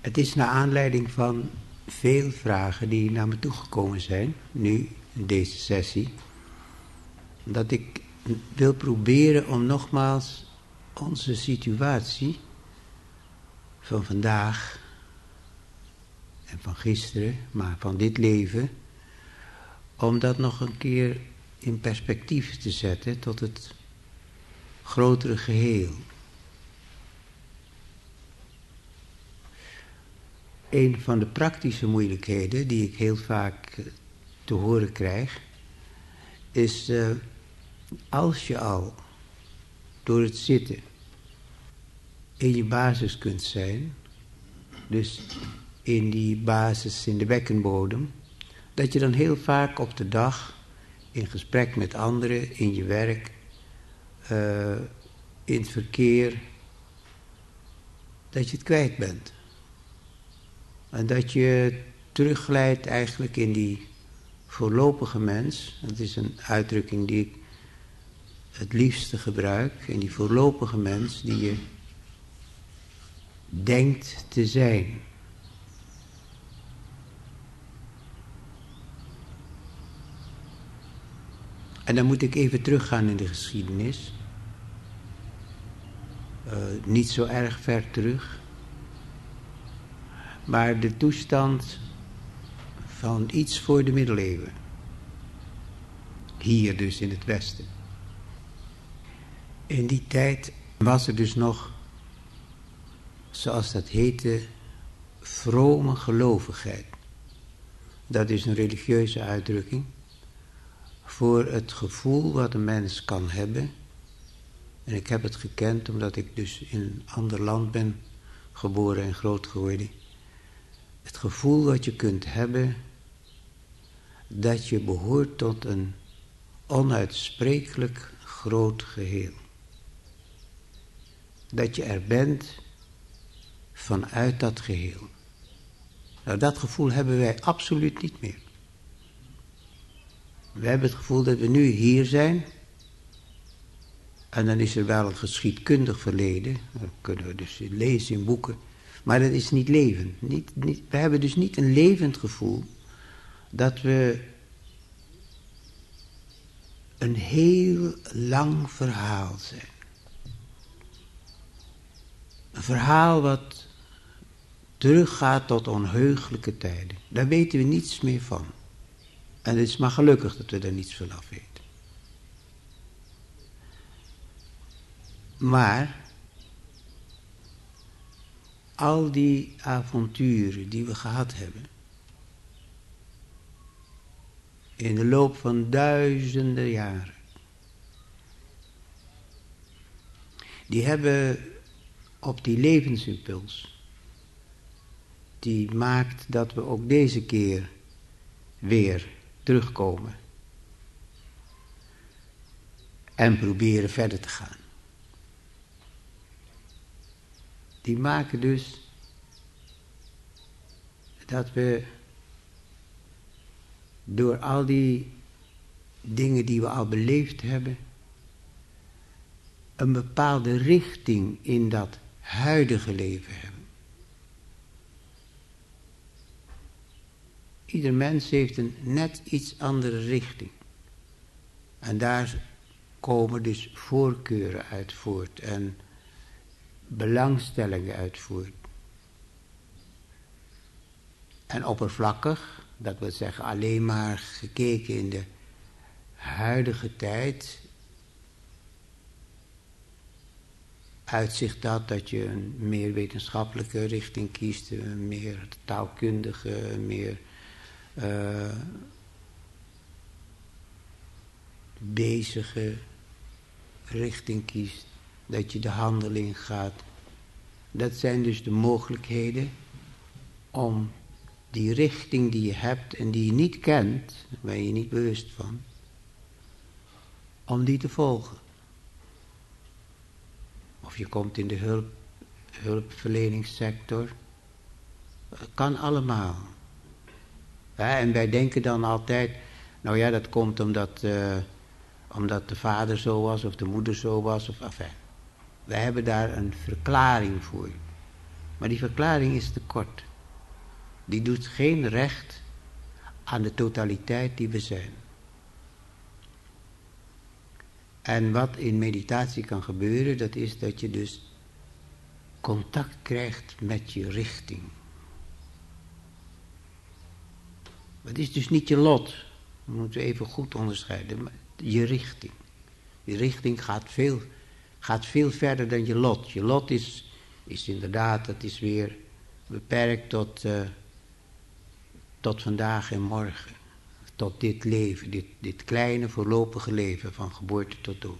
Het is naar aanleiding van veel vragen die naar me toegekomen zijn, nu in deze sessie, dat ik wil proberen om nogmaals onze situatie van vandaag en van gisteren, maar van dit leven, om dat nog een keer in perspectief te zetten tot het grotere geheel. Een van de praktische moeilijkheden die ik heel vaak te horen krijg, is als je al door het zitten in je basis kunt zijn, dus in die basis, in de bekkenbodem, dat je dan heel vaak op de dag, in gesprek met anderen, in je werk, in het verkeer, dat je het kwijt bent. En dat je terugglijdt eigenlijk in die voorlopige mens. Dat is een uitdrukking die ik het liefste gebruik. In die voorlopige mens die je denkt te zijn. En dan moet ik even teruggaan in de geschiedenis. Niet zo erg ver terug. Maar de toestand van iets voor de middeleeuwen. Hier dus in het Westen. In die tijd was er dus nog, zoals dat heette, vrome gelovigheid. Dat is een religieuze uitdrukking voor het gevoel wat een mens kan hebben. En ik heb het gekend omdat ik dus in een ander land ben geboren en groot geworden. Het gevoel wat je kunt hebben dat je behoort tot een onuitsprekelijk groot geheel. Dat je er bent vanuit dat geheel. Nou, dat gevoel hebben wij absoluut niet meer. We hebben het gevoel dat we nu hier zijn. En dan is er wel een geschiedkundig verleden. Dat kunnen we dus lezen in boeken. Maar dat is niet leven. We hebben dus niet een levend gevoel dat we een heel lang verhaal zijn. Een verhaal wat teruggaat tot onheugelijke tijden. Daar weten we niets meer van. En het is maar gelukkig dat we daar niets van af weten. Maar al die avonturen die we gehad hebben, in de loop van duizenden jaren, die hebben op die levensimpuls, die maakt dat we ook deze keer weer terugkomen en proberen verder te gaan. Die maken dus dat we door al die dingen die we al beleefd hebben, een bepaalde richting in dat huidige leven hebben. Ieder mens heeft een net iets andere richting. En daar komen dus voorkeuren uit voort en belangstellingen uit voort. En oppervlakkig, dat wil zeggen alleen maar gekeken in de huidige tijd, uitzicht dat je een meer wetenschappelijke richting kiest, een meer taalkundige, een meer bezige richting kiest, dat je de handel ingaat. Dat zijn dus de mogelijkheden om die richting die je hebt en die je niet kent, daar ben je niet bewust van, om die te volgen. Of je komt in de hulpverleningssector. Kan allemaal. Ja, en wij denken dan altijd, nou ja, dat komt omdat de vader zo was of de moeder zo was. Wij hebben daar een verklaring voor. Maar die verklaring is te kort. Die doet geen recht aan de totaliteit die we zijn. En wat in meditatie kan gebeuren, dat is dat je dus contact krijgt met je richting. Het is dus niet je lot. Dat moeten we even goed onderscheiden. Maar je richting. Je richting gaat veel verder dan je lot. Je lot is inderdaad, dat is weer beperkt tot vandaag en morgen. Tot dit leven, dit kleine voorlopige leven van geboorte tot dood.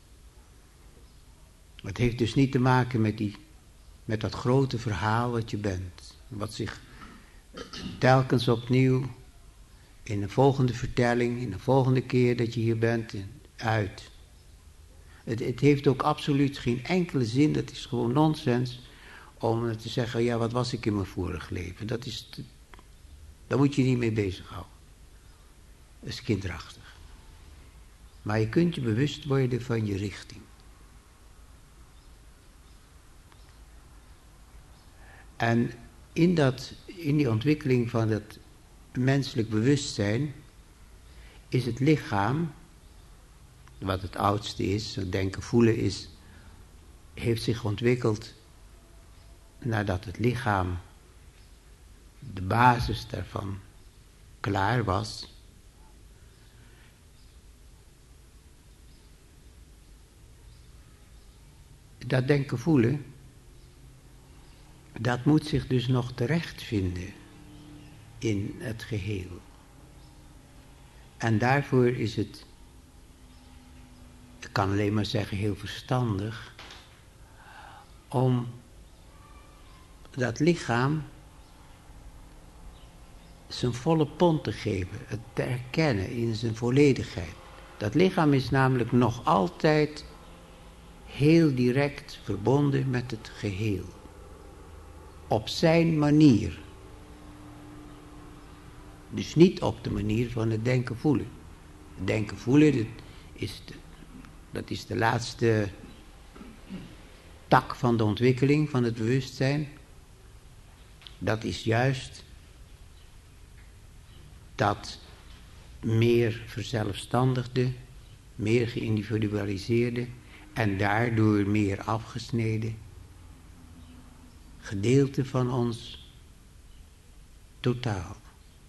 Het heeft dus niet te maken met dat grote verhaal wat je bent. Wat zich telkens opnieuw in een volgende vertelling, in een volgende keer dat je hier bent, uit. Het heeft ook absoluut geen enkele zin, dat is gewoon nonsens, om te zeggen, ja, wat was ik in mijn vorige leven? Daar moet je niet mee bezighouden. Dat is kinderachtig. Maar je kunt je bewust worden van je richting. En in die ontwikkeling van het menselijk bewustzijn is het lichaam, wat het oudste is, het denken voelen is, heeft zich ontwikkeld nadat het lichaam, de basis daarvan, klaar was. Dat denken voelen, dat moet zich dus nog terechtvinden in het geheel. En daarvoor is het, ik kan alleen maar zeggen, heel verstandig om dat lichaam zijn volle pond te geven, het te erkennen in zijn volledigheid. Dat lichaam is namelijk nog altijd heel direct verbonden met het geheel. Op zijn manier. Dus niet op de manier van het denken voelen. Het denken voelen, dat is de laatste tak van de ontwikkeling van het bewustzijn. Dat is juist dat meer verzelfstandigde, meer geïndividualiseerde en daardoor meer afgesneden gedeelte van ons totaal.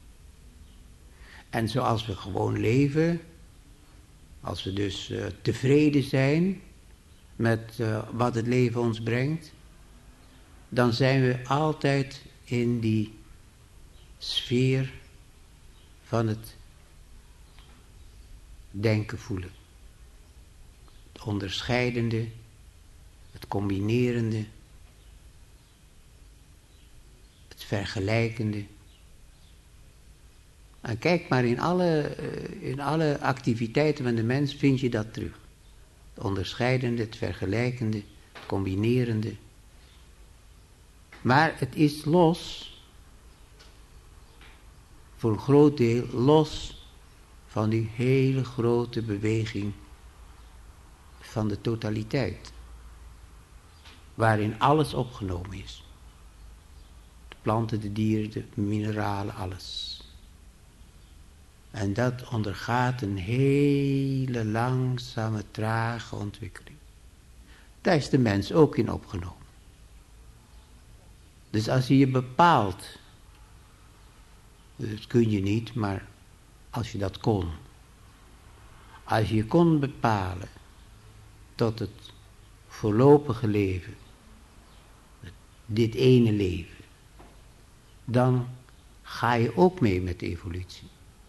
En zoals we gewoon leven, als we dus tevreden zijn met wat het leven ons brengt, dan zijn we altijd in die sfeer van het denken voelen. Het onderscheidende, het combinerende, het vergelijkende. En kijk maar, in alle activiteiten van de mens vind je dat terug. Het onderscheidende, het vergelijkende, het combinerende. Maar het is los, voor een groot deel los van die hele grote beweging van de totaliteit. Waarin alles opgenomen is. De planten, de dieren, de mineralen, alles. En dat ondergaat een hele langzame, trage ontwikkeling. Daar is de mens ook in opgenomen. Dus als je je bepaalt, dat kun je niet, maar als je dat kon. Als je je kon bepalen tot het voorlopige leven, dit ene leven, dan ga je ook mee met de evolutie.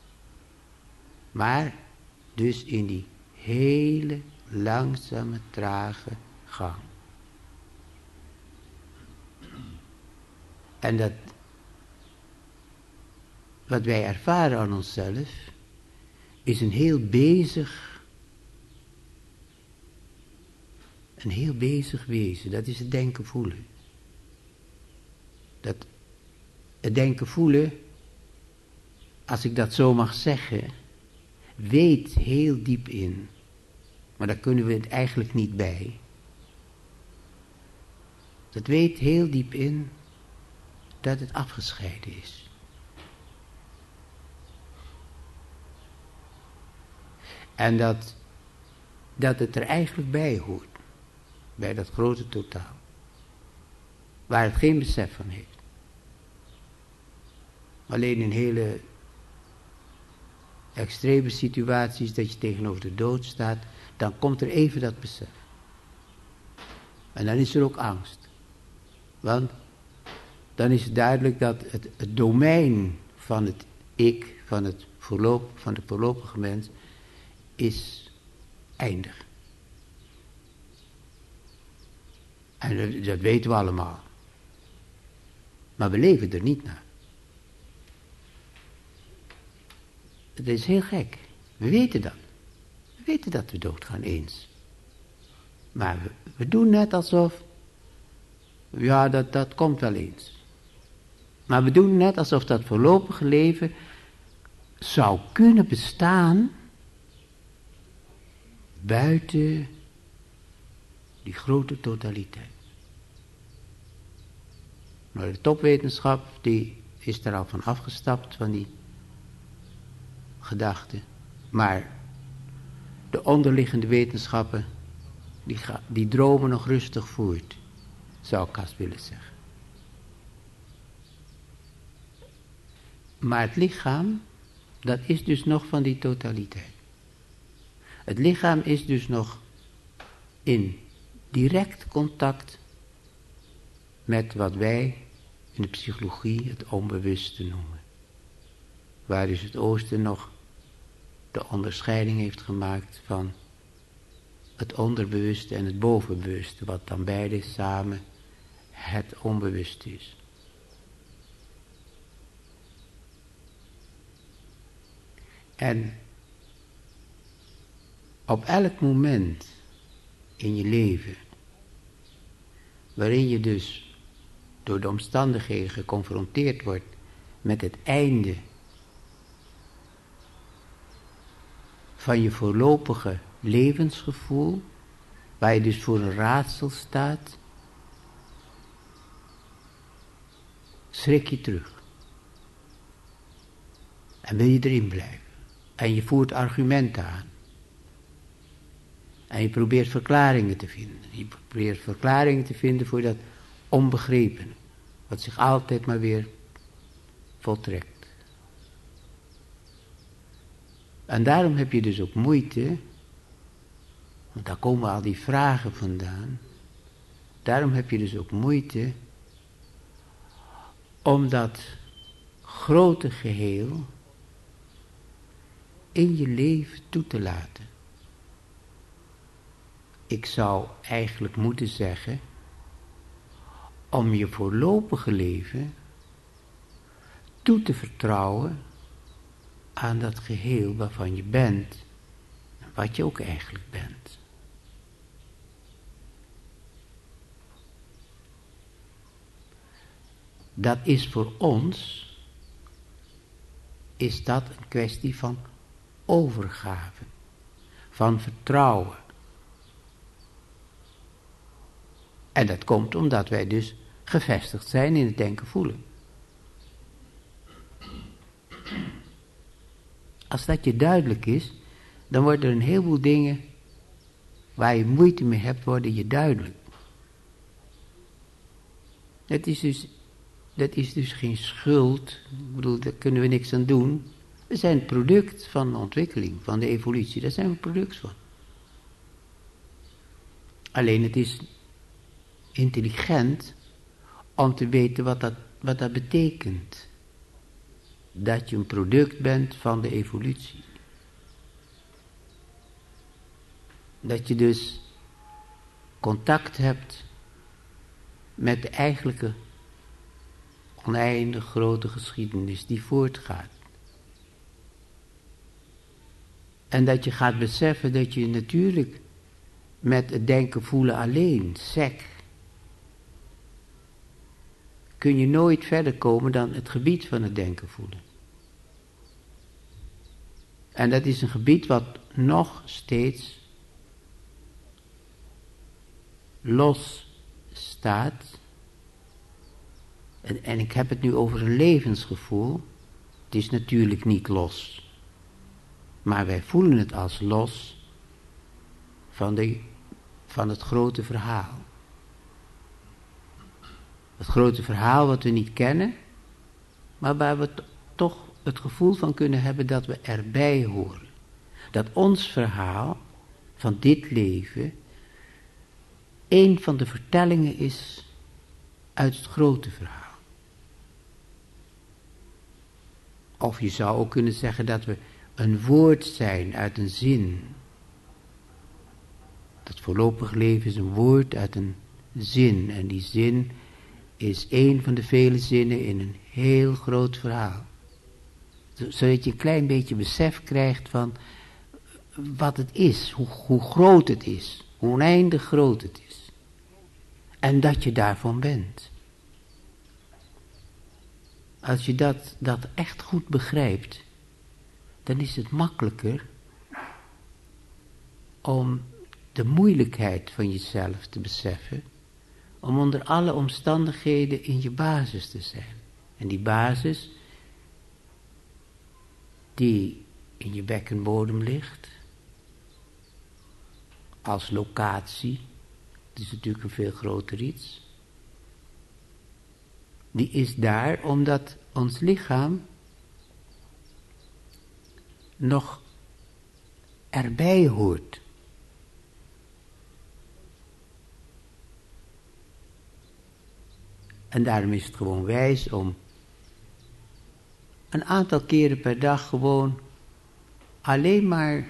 Maar dus in die hele langzame, trage gang. En dat, wat wij ervaren aan onszelf, is een heel bezig wezen. Dat is het denken voelen. Dat het denken voelen, als ik dat zo mag zeggen, weet heel diep in, maar daar kunnen we het eigenlijk niet bij, Dat weet heel diep in dat het afgescheiden is. En dat het er eigenlijk bij hoort. Bij dat grote totaal. Waar het geen besef van heeft. Alleen in hele extreme situaties dat je tegenover de dood staat, dan komt er even dat besef. En dan is er ook angst. Want dan is het duidelijk dat het domein van het ik, van de voorlopige mens, is eindig. En dat weten we allemaal. Maar we leven er niet naar. Het is heel gek. We weten dat. We weten dat we doodgaan eens. Maar we doen net alsof, ja, dat komt wel eens. Maar we doen net alsof dat voorlopige leven zou kunnen bestaan buiten die grote totaliteit. Maar de topwetenschap die is daar al van afgestapt, van die gedachten. Maar de onderliggende wetenschappen, die dromen nog rustig voort, zou ik haast willen zeggen. Maar het lichaam, dat is dus nog van die totaliteit. Het lichaam is dus nog in direct contact met wat wij in de psychologie het onbewuste noemen. Waar dus het Oosten nog de onderscheiding heeft gemaakt van het onderbewuste en het bovenbewuste, wat dan beide samen het onbewuste is. En op elk moment in je leven, waarin je dus door de omstandigheden geconfronteerd wordt met het einde van je voorlopige levensgevoel, waar je dus voor een raadsel staat, schrik je terug. En wil je erin blijven. En je voert argumenten aan. En je probeert verklaringen te vinden. Je probeert verklaringen te vinden voor dat onbegrepene, wat zich altijd maar weer voltrekt. En daarom heb je dus ook moeite, want daar komen al die vragen vandaan, daarom heb je dus ook moeite om dat grote geheel in je leven toe te laten. Ik zou eigenlijk moeten zeggen, om je voorlopige leven toe te vertrouwen aan dat geheel waarvan je bent en wat je ook eigenlijk bent. Dat is voor ons, is dat een kwestie van overgave, van vertrouwen. En dat komt omdat wij dus gevestigd zijn in het denken voelen. Als dat je duidelijk is, dan worden er een heleboel dingen waar je moeite mee hebt, worden je duidelijk. Dat is dus geen schuld, ik bedoel, daar kunnen we niks aan doen. We zijn het product van de ontwikkeling, van de evolutie, daar zijn we product van. Alleen het is intelligent om te weten wat dat betekent. Dat je een product bent van de evolutie. Dat je dus contact hebt met de eigenlijke oneindig grote geschiedenis die voortgaat. En dat je gaat beseffen dat je natuurlijk met het denken voelen alleen, sec, kun je nooit verder komen dan het gebied van het denken voelen. En dat is een gebied wat nog steeds los staat En ik heb het nu over een levensgevoel. Het is natuurlijk niet los. Maar wij voelen het als los van het grote verhaal. Het grote verhaal wat we niet kennen, maar waar we toch het gevoel van kunnen hebben dat we erbij horen. Dat ons verhaal van dit leven een van de vertellingen is uit het grote verhaal. Of je zou ook kunnen zeggen dat we een woord zijn uit een zin. Dat voorlopig leven is een woord uit een zin. En die zin is één van de vele zinnen in een heel groot verhaal. Zodat je een klein beetje besef krijgt van wat het is, hoe groot het is, hoe oneindig groot het is. En dat je daarvan bent. Als je dat echt goed begrijpt, dan is het makkelijker om de moeilijkheid van jezelf te beseffen, om onder alle omstandigheden in je basis te zijn. En die basis, die in je bekkenbodem ligt, als locatie, het is natuurlijk een veel groter iets, die is daar omdat ons lichaam nog erbij hoort. En daarom is het gewoon wijs om een aantal keren per dag gewoon alleen maar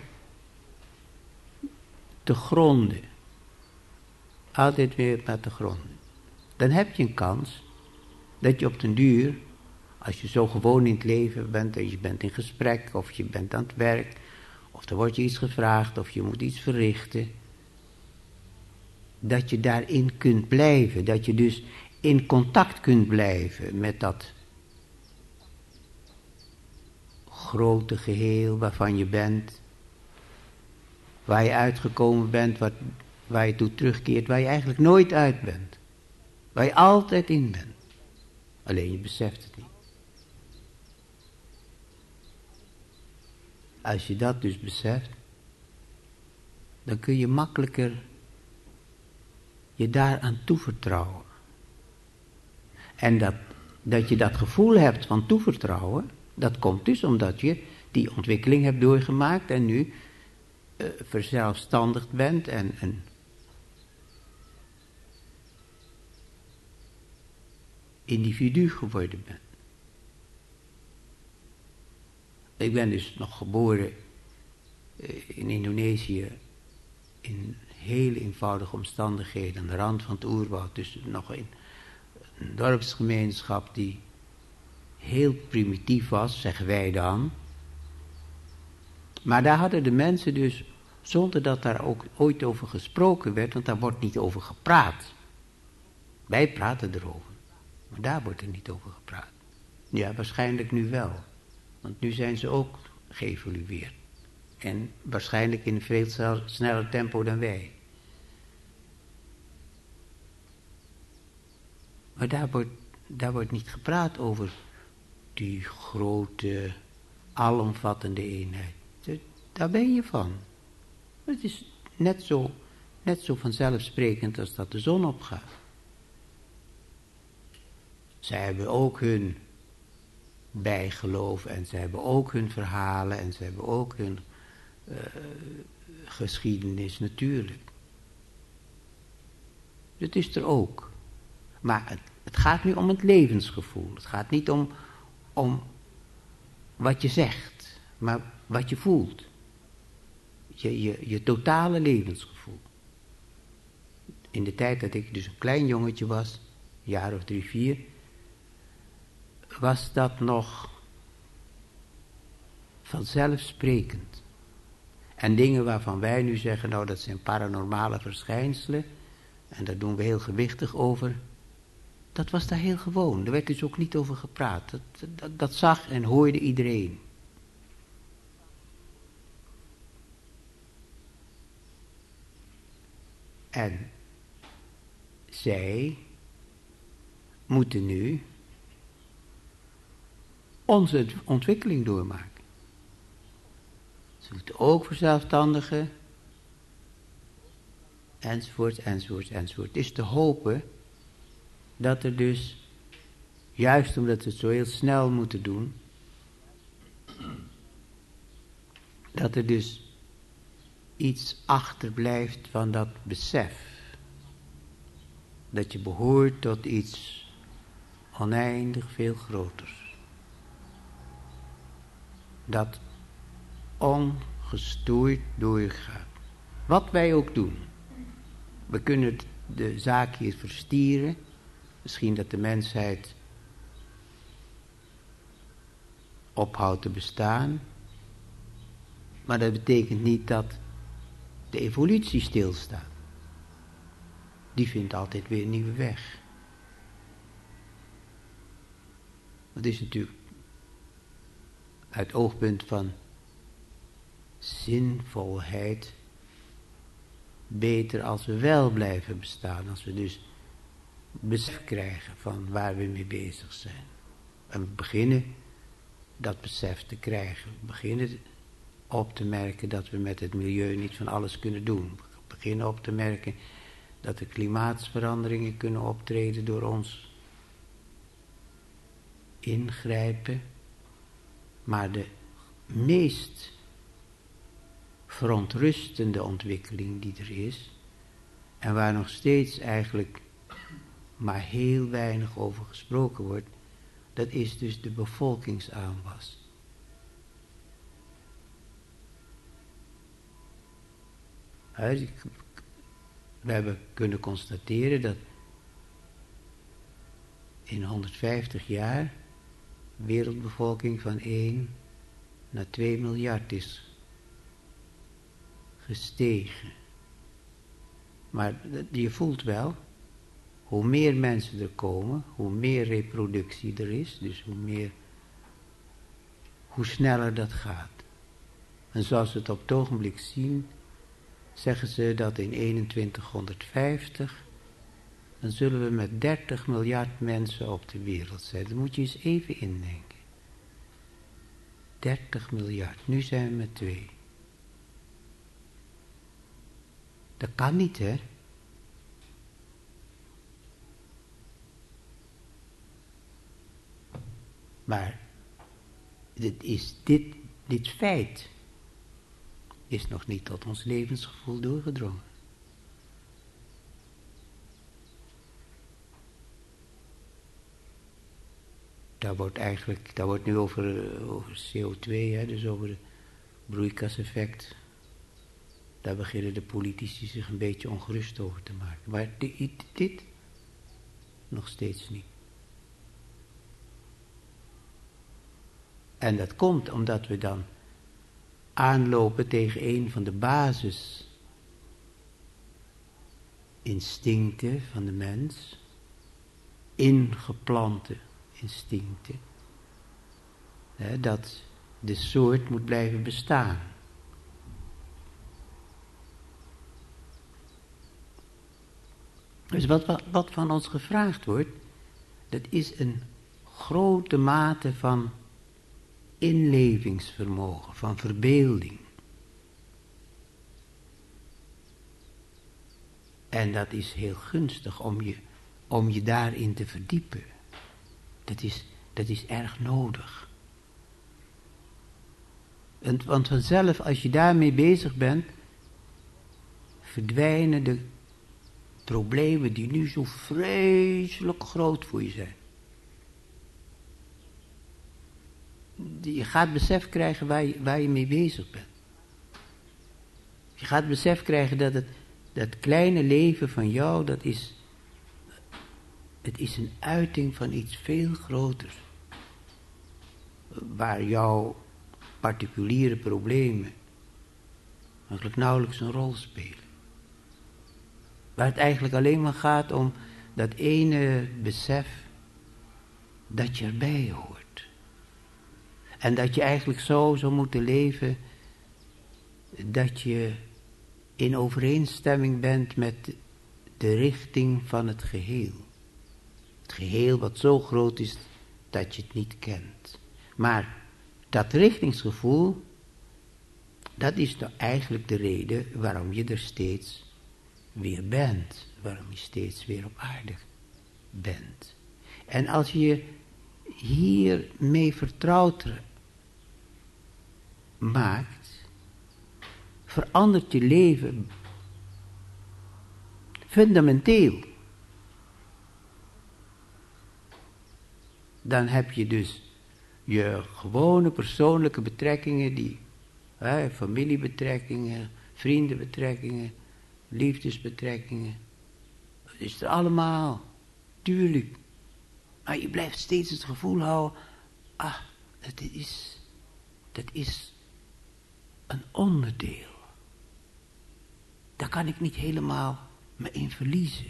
te gronden. Altijd weer met te gronden. Dan heb je een kans dat je op den duur, als je zo gewoon in het leven bent en je bent in gesprek of je bent aan het werk, of er wordt je iets gevraagd of je moet iets verrichten, dat je daarin kunt blijven. Dat je dus in contact kunt blijven met dat grote geheel waarvan je bent, waar je uitgekomen bent, waar je toe terugkeert, waar je eigenlijk nooit uit bent. Waar je altijd in bent. Alleen je beseft het niet. Als je dat dus beseft, dan kun je makkelijker je daaraan toevertrouwen. En dat je dat gevoel hebt van toevertrouwen, dat komt dus omdat je die ontwikkeling hebt doorgemaakt en nu verzelfstandigd bent en een individu geworden bent. Ik ben dus nog geboren in Indonesië in hele eenvoudige omstandigheden aan de rand van het oerwoud, dus nog in een dorpsgemeenschap die heel primitief was, zeggen wij dan. Maar daar hadden de mensen dus, zonder dat daar ook ooit over gesproken werd, want daar wordt niet over gepraat. Wij praten erover, maar daar wordt er niet over gepraat. Ja, waarschijnlijk nu wel, want nu zijn ze ook geëvolueerd. En waarschijnlijk in een veel sneller tempo dan wij. Maar daar wordt niet gepraat over die grote, alomvattende eenheid. Daar ben je van. Het is net zo vanzelfsprekend als dat de zon opgaat. Zij hebben ook hun bijgeloof en zij hebben ook hun verhalen en zij hebben ook hun geschiedenis natuurlijk. Het is er ook. Maar het gaat nu om het levensgevoel. Het gaat niet om wat je zegt, maar wat je voelt. Je totale levensgevoel. In de tijd dat ik dus een klein jongetje was, een jaar of 3, 4, was dat nog vanzelfsprekend. En dingen waarvan wij nu zeggen, nou dat zijn paranormale verschijnselen, en daar doen we heel gewichtig over, dat was daar heel gewoon. Er werd dus ook niet over gepraat. Dat zag en hoorde iedereen. En zij moeten nu onze ontwikkeling doormaken. Ze moeten ook verzelfstandigen, enzovoort, enzovoort, enzovoort. Het is te hopen dat er dus, juist omdat we het zo heel snel moeten doen, dat er dus iets achterblijft van dat besef. Dat je behoort tot iets oneindig veel groters. Dat ongestoord doorgaat. Wat wij ook doen. We kunnen de zaak hier verstieren. Misschien dat de mensheid ophoudt te bestaan. Maar dat betekent niet dat de evolutie stilstaat. Die vindt altijd weer een nieuwe weg. Dat is natuurlijk uit het oogpunt van zinvolheid beter als we wel blijven bestaan. Als we dus besef krijgen van waar we mee bezig zijn. En we beginnen dat besef te krijgen. We beginnen op te merken dat we met het milieu niet van alles kunnen doen. We beginnen op te merken dat er klimaatsveranderingen kunnen optreden door ons ingrijpen. Maar de meest verontrustende ontwikkeling die er is, en waar nog steeds eigenlijk maar heel weinig over gesproken wordt, dat is dus de bevolkingsaanwas. We hebben kunnen constateren dat in 150 jaar wereldbevolking van 1 naar 2 miljard is gestegen. Maar je voelt wel, hoe meer mensen er komen, hoe meer reproductie er is, dus hoe sneller dat gaat. En zoals we het op het ogenblik zien, zeggen ze dat in 2150, dan zullen we met 30 miljard mensen op de wereld zijn. Dat moet je eens even indenken. 30 miljard, nu zijn we met 2. Dat kan niet, hè? Maar dit feit is nog niet tot ons levensgevoel doorgedrongen. Daar wordt nu over CO2, hè, dus over het broeikaseffect. Daar beginnen de politici zich een beetje ongerust over te maken. Maar dit nog steeds niet. En dat komt omdat we dan aanlopen tegen een van de basisinstincten van de mens, ingeplante instincten, dat de soort moet blijven bestaan. Dus wat van ons gevraagd wordt, dat is een grote mate van inlevingsvermogen, van verbeelding. En dat is heel gunstig om je daarin te verdiepen. Dat is erg nodig. Want vanzelf, als je daarmee bezig bent, verdwijnen de problemen die nu zo vreselijk groot voor je zijn. Je gaat besef krijgen waar je mee bezig bent. Je gaat besef krijgen dat kleine leven van jou, het is een uiting van iets veel groters. Waar jouw particuliere problemen eigenlijk nauwelijks een rol spelen. Waar het eigenlijk alleen maar gaat om dat ene besef dat je erbij hoort. En dat je eigenlijk zo zou moeten leven dat je in overeenstemming bent met de richting van het geheel. Het geheel wat zo groot is dat je het niet kent. Maar dat richtingsgevoel, dat is nou eigenlijk de reden waarom je er steeds weer bent. Waarom je steeds weer op aarde bent. En als je hiermee vertrouwd maakt, verandert je leven fundamenteel. Dan heb je dus je gewone persoonlijke betrekkingen, familiebetrekkingen, vriendenbetrekkingen, liefdesbetrekkingen. Dat is er allemaal, tuurlijk. Maar je blijft steeds het gevoel houden, dat is een onderdeel. Daar kan ik niet helemaal me in verliezen.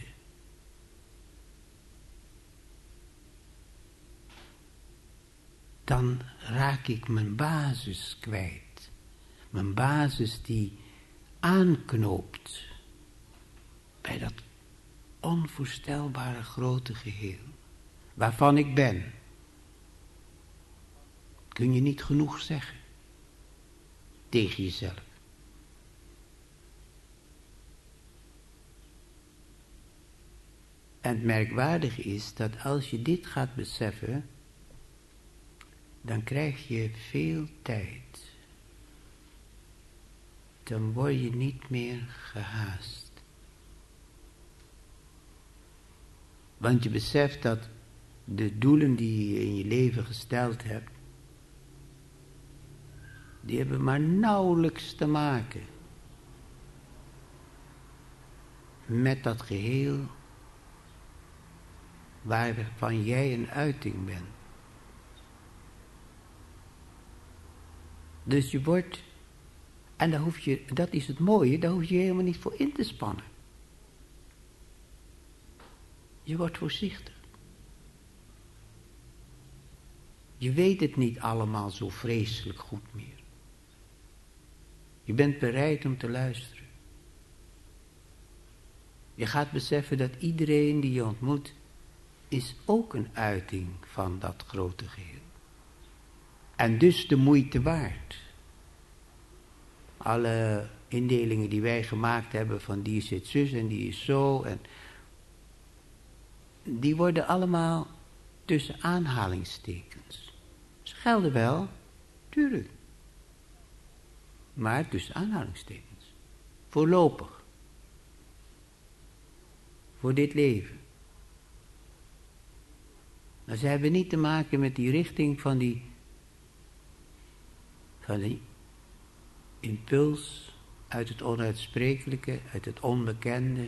Dan raak ik mijn basis kwijt. Mijn basis die aanknoopt bij dat onvoorstelbare grote geheel. Waarvan ik ben. Kun je niet genoeg zeggen. Tegen jezelf. En het merkwaardige is dat als je dit gaat beseffen, dan krijg je veel tijd. Dan word je niet meer gehaast. Want je beseft dat de doelen die je in je leven gesteld hebt, die hebben maar nauwelijks te maken met dat geheel waarvan jij een uiting bent. Dus je wordt, en dat is het mooie, daar hoef je helemaal niet voor in te spannen. Je wordt voorzichtig. Je weet het niet allemaal zo vreselijk goed meer. Je bent bereid om te luisteren. Je gaat beseffen dat iedereen die je ontmoet, is ook een uiting van dat grote geheel. En dus de moeite waard. Alle indelingen die wij gemaakt hebben van die zit zus en die is zo. En die worden allemaal tussen aanhalingstekens. Ze gelden wel, tuurlijk. Maar tussen aanhalingstekens. Voorlopig. Voor dit leven. Maar ze hebben niet te maken met die richting van die impuls uit het onuitsprekelijke, uit het onbekende.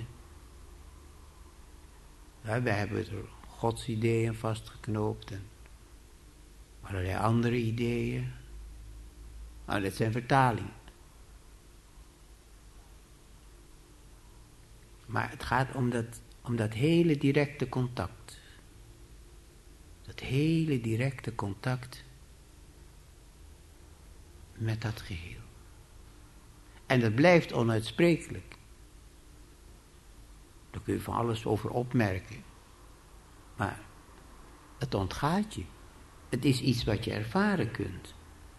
Ja, wij hebben er godsideeën vastgeknoopt en allerlei andere ideeën. Maar dat zijn vertalingen. Maar het gaat om dat hele directe contact. Dat hele directe contact met dat geheel. En dat blijft onuitsprekelijk. Daar kun je van alles over opmerken. Maar het ontgaat je. Het is iets wat je ervaren kunt.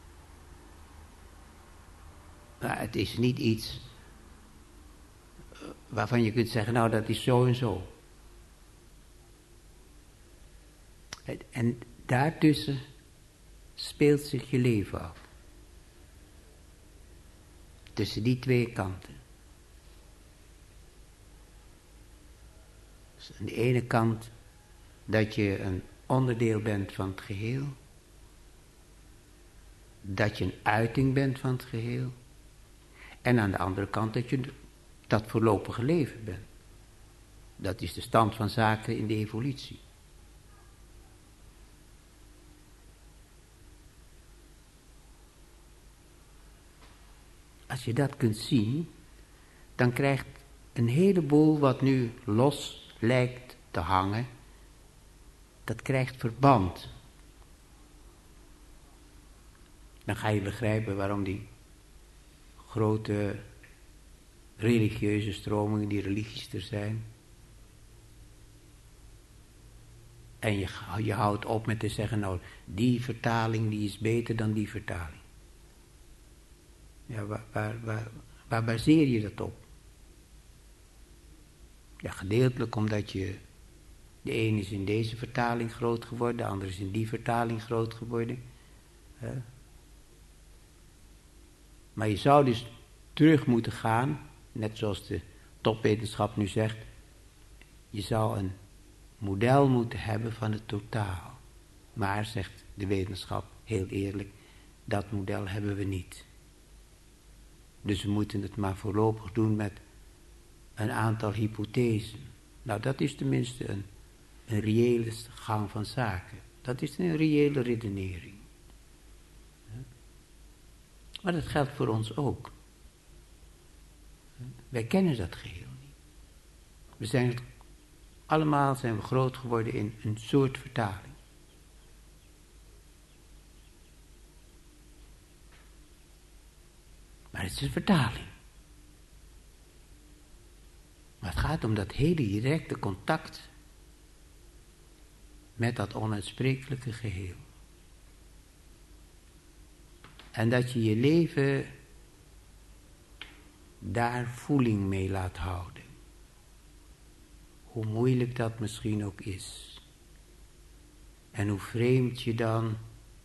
Maar het is niet iets waarvan je kunt zeggen, nou dat is zo en zo. En daartussen speelt zich je leven af. Tussen die twee kanten. Dus aan de ene kant dat je een onderdeel bent van het geheel. Dat je een uiting bent van het geheel. En aan de andere kant dat je dat voorlopige leven bent. Dat is de stand van zaken in de evolutie. Als je dat kunt zien, dan krijgt een heleboel wat nu los lijkt te hangen, dat krijgt verband. Dan ga je begrijpen waarom die grote religieuze stromingen, die religies er zijn. En je houdt op met te zeggen, nou, die vertaling die is beter dan die vertaling. Ja, waar baseer je dat op? Ja, gedeeltelijk omdat de een is in deze vertaling groot geworden, de ander is in die vertaling groot geworden. Maar je zou dus terug moeten gaan, net zoals de topwetenschap nu zegt, je zou een model moeten hebben van het totaal. Maar, zegt de wetenschap heel eerlijk, dat model hebben we niet. Dus we moeten het maar voorlopig doen met een aantal hypothesen. Nou, dat is tenminste een reële gang van zaken. Dat is een reële redenering. Maar dat geldt voor ons ook. Wij kennen dat geheel niet. Allemaal zijn we groot geworden in een soort vertaling. Maar het is een vertaling. Maar het gaat om dat hele directe contact met dat onuitsprekelijke geheel. En dat je je leven daar voeling mee laat houden. Hoe moeilijk dat misschien ook is. En hoe vreemd je dan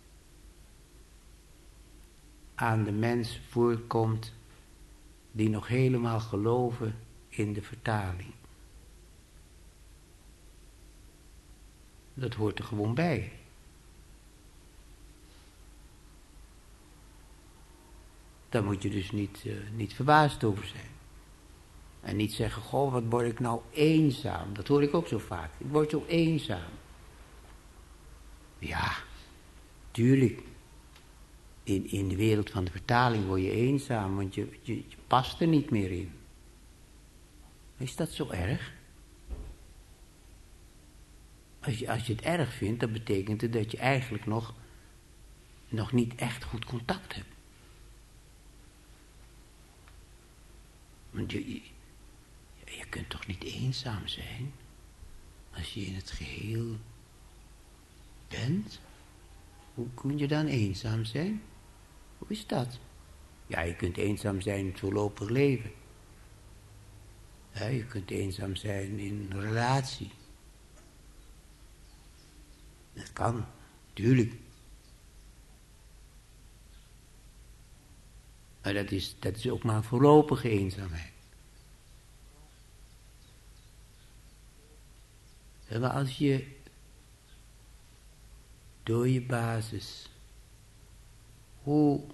aan de mensen voorkomt die nog helemaal geloven in de vertaling. Dat hoort er gewoon bij. Daar moet je dus niet verbaasd over zijn. En niet zeggen, goh, wat word ik nou eenzaam. Dat hoor ik ook zo vaak. Ik word zo eenzaam. Ja, tuurlijk. In de wereld van de vertaling word je eenzaam, want je past er niet meer in. Is dat zo erg? Als je het erg vindt, dan betekent het dat je eigenlijk nog niet echt goed contact hebt. Want je kunt toch niet eenzaam zijn als je in het geheel bent? Hoe kun je dan eenzaam zijn? Hoe is dat? Ja, je kunt eenzaam zijn in het voorlopig leven. Ja, je kunt eenzaam zijn in een relatie. Dat kan, tuurlijk. Maar dat is ook maar een voorlopige eenzaamheid. Maar als je door je basis, hoe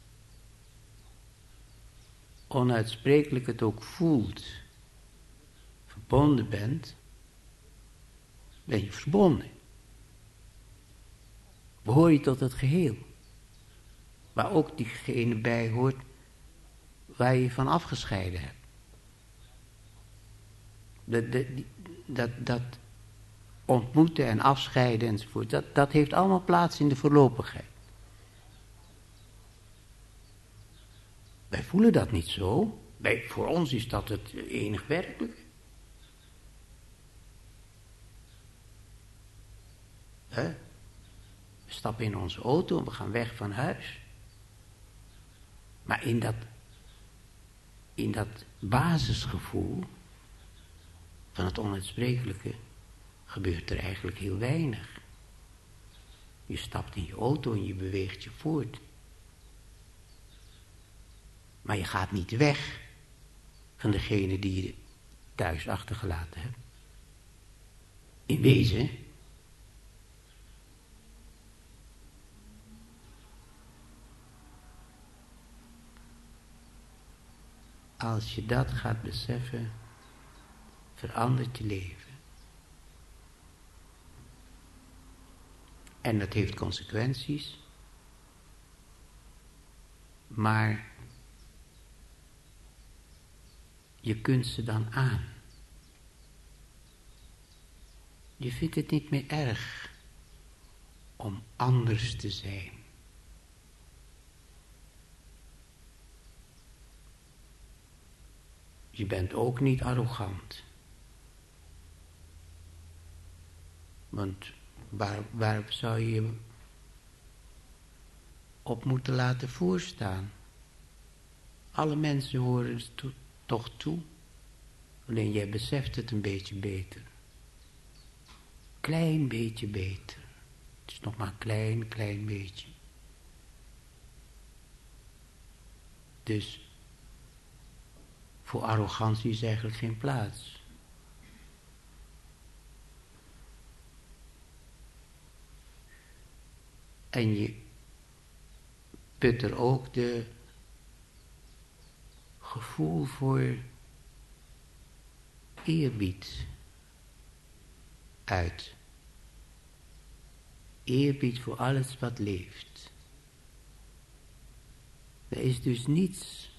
onuitsprekelijk het ook voelt, verbonden bent, ben je verbonden. Behoor je tot het geheel. Waar ook diegene bij hoort waar je van afgescheiden hebt. Dat ontmoeten en afscheiden enzovoort, dat heeft allemaal plaats in de voorlopigheid. Wij voelen dat niet zo. Voor ons is dat het enig werkelijke. We stappen in onze auto en we gaan weg van huis. Maar in dat basisgevoel van het onuitsprekelijke gebeurt er eigenlijk heel weinig. Je stapt in je auto en je beweegt je voort. Maar je gaat niet weg van degene die je thuis achtergelaten hebt. In wezen. Als je dat gaat beseffen, verandert je leven. En dat heeft consequenties. Maar je kunt ze dan aan. Je vindt het niet meer erg om anders te zijn. Je bent ook niet arrogant. Want Waar zou je je op moeten laten voorstaan? Alle mensen horen er toch toe. Alleen jij beseft het een beetje beter. Klein beetje beter. Het is nog maar een klein beetje. Dus voor arrogantie is eigenlijk geen plaats. En je put er ook de gevoel voor eerbied uit. Eerbied voor alles wat leeft. Er is dus niets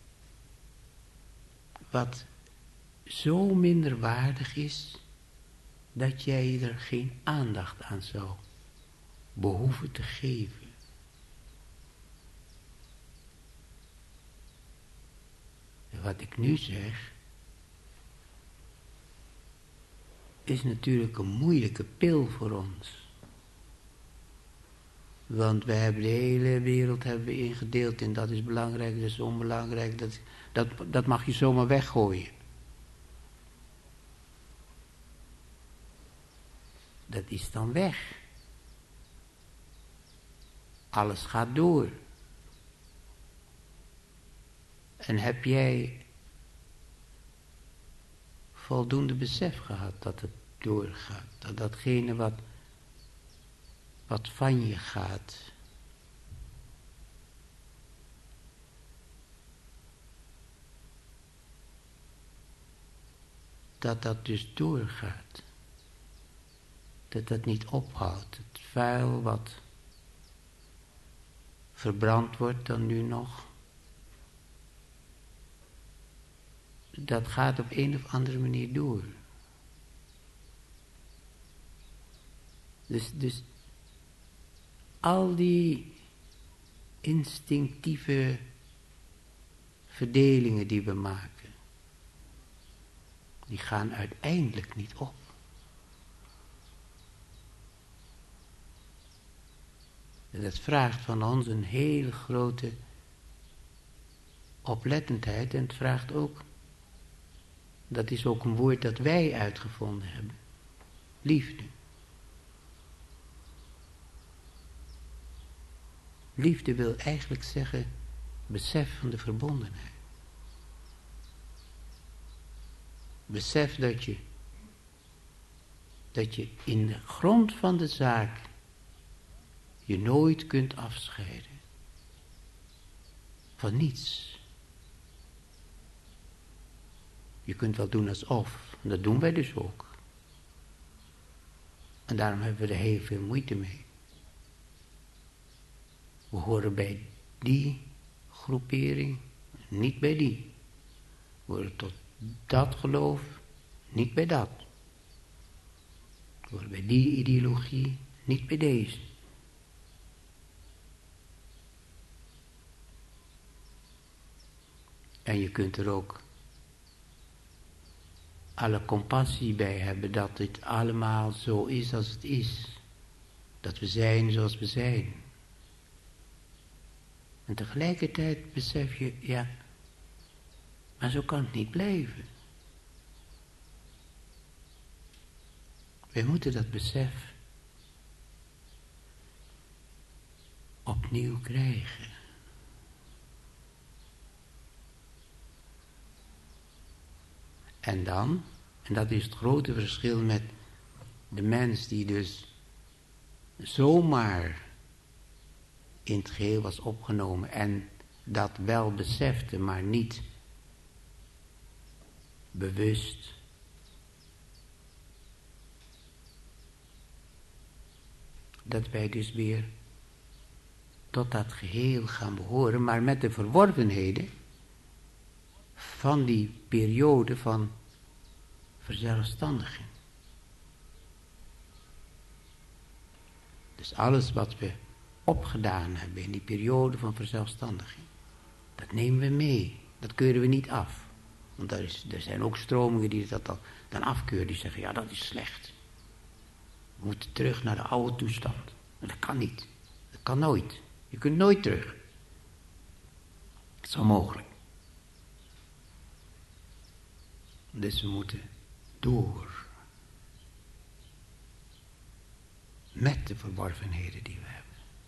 wat zo minderwaardig is dat jij er geen aandacht aan zou behoeven te geven. Wat ik nu zeg is natuurlijk een moeilijke pil voor ons. Want wij hebben de hele wereld ingedeeld in dat is belangrijk, dat is onbelangrijk, dat mag je zomaar weggooien. Dat is dan weg. Alles gaat door. En heb jij voldoende besef gehad dat het doorgaat? Dat datgene wat van je gaat, dat dus doorgaat. Dat niet ophoudt. Het vuil wat verbrand wordt dan nu nog, dat gaat op een of andere manier door. Dus al die instinctieve verdelingen die we maken, die gaan uiteindelijk niet op. En dat vraagt van ons een hele grote oplettendheid. En het vraagt ook, dat is ook een woord dat wij uitgevonden hebben, liefde. Liefde wil eigenlijk zeggen besef van de verbondenheid. Besef dat je in de grond van de zaak je nooit kunt afscheiden van niets. Je kunt wel doen alsof, en dat doen wij dus ook. En daarom hebben we er heel veel moeite mee. We horen bij die groepering, niet bij die. We horen tot dat geloof, niet bij dat. We horen bij die ideologie, niet bij deze. En je kunt er ook alle compassie bij hebben dat het allemaal zo is als het is. Dat we zijn zoals we zijn. En tegelijkertijd besef je, ja, maar zo kan het niet blijven. Wij moeten dat besef opnieuw krijgen. En dan, en dat is het grote verschil met de mens die dus zomaar in het geheel was opgenomen en dat wel besefte, maar niet bewust. Dat wij dus weer tot dat geheel gaan behoren, maar met de verworvenheden van die periode van verzelfstandiging. Dus alles wat we opgedaan hebben in die periode van verzelfstandiging, dat nemen we mee. Dat keuren we niet af. Want er zijn ook stromingen die dat dan afkeuren. Die zeggen, ja, dat is slecht. We moeten terug naar de oude toestand. Maar dat kan niet. Dat kan nooit. Je kunt nooit terug. Het is onmogelijk. Dus we moeten door. Met de verworvenheden die we hebben.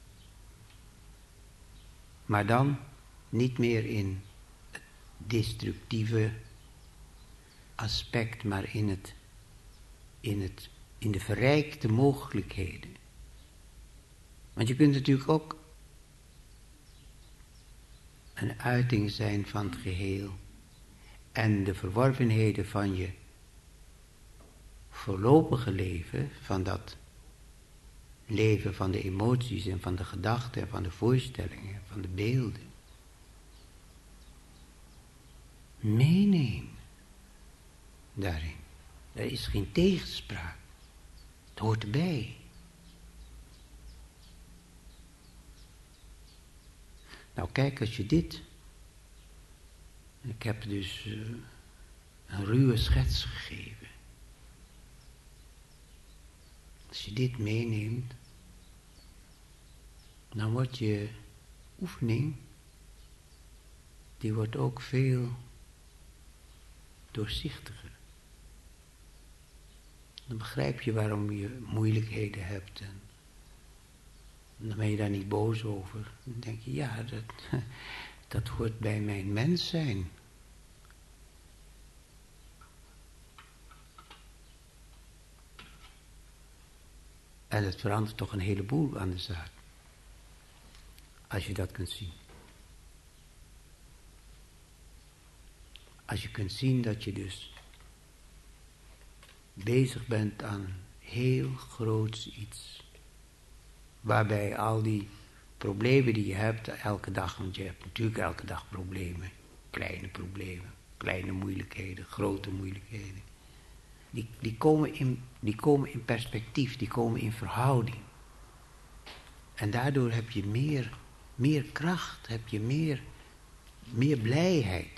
Maar dan niet meer in het destructieve aspect, maar in de verrijkte mogelijkheden. Want je kunt natuurlijk ook een uiting zijn van het geheel en de verworvenheden van je voorlopige leven, van dat leven van de emoties en van de gedachten en van de voorstellingen, van de beelden, meenemen daarin. Er is geen tegenspraak. Het hoort erbij. Nou kijk, als je dit... Ik heb dus een ruwe schets gegeven. Als je dit meeneemt, dan wordt je oefening, die wordt ook veel doorzichtiger. Dan begrijp je waarom je moeilijkheden hebt. En dan ben je daar niet boos over. Dan denk je, ja, dat hoort bij mijn mens zijn. En het verandert toch een heleboel aan de zaak. Als je dat kunt zien. Als je kunt zien dat je dus bezig bent aan heel groots iets. Waarbij al die problemen die je hebt elke dag, want je hebt natuurlijk elke dag problemen. Kleine moeilijkheden, grote moeilijkheden. Die komen in perspectief, die komen in verhouding. En daardoor heb je meer kracht, heb je meer blijheid.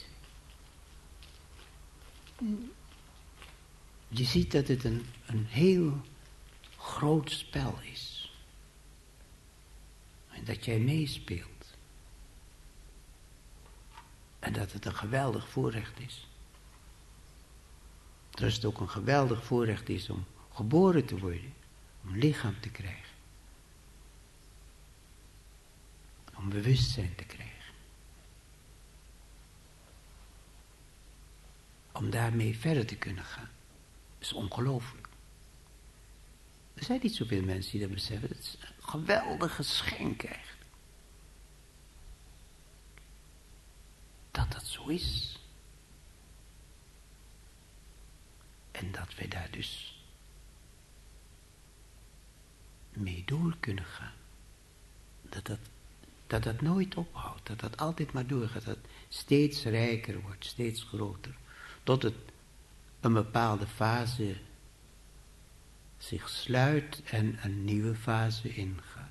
Je ziet dat het een heel groot spel is. En dat jij meespeelt. En dat het een geweldig voorrecht is. Dat het ook een geweldig voorrecht is om geboren te worden. Om een lichaam te krijgen. Om bewustzijn te krijgen. Om daarmee verder te kunnen gaan. Dat is ongelooflijk. Er zijn niet zoveel mensen die dat beseffen. Het is een geweldig geschenk eigenlijk. Dat zo is. En dat wij daar dus mee door kunnen gaan. Dat nooit ophoudt. Dat dat altijd maar doorgaat. Dat het steeds rijker wordt. Steeds groter. Tot het een bepaalde fase zich sluit en een nieuwe fase ingaat.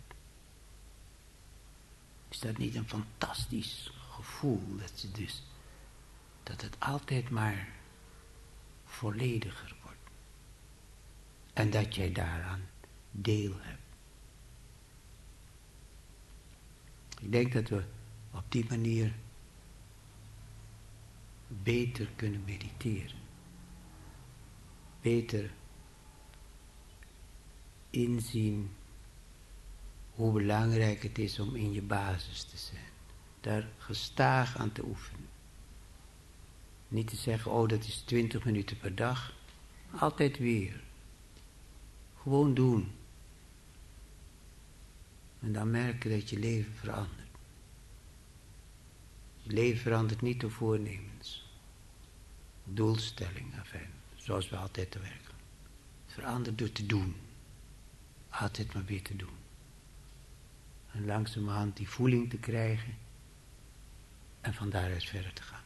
Is dat niet een fantastisch gevoel dat het altijd maar vollediger wordt. En dat jij daaraan deel hebt. Ik denk dat we op die manier beter kunnen mediteren. Beter inzien hoe belangrijk het is om in je basis te zijn. Daar gestaag aan te oefenen. Niet te zeggen, oh dat is 20 minuten per dag. Altijd weer. Gewoon doen. En dan merken dat je leven verandert. Je leven verandert niet door voornemens. Doelstellingen, enfin, zoals we altijd te werken. Het verandert door te doen. Altijd maar weer te doen. En langzamerhand die voeling te krijgen. En van daaruit verder te gaan.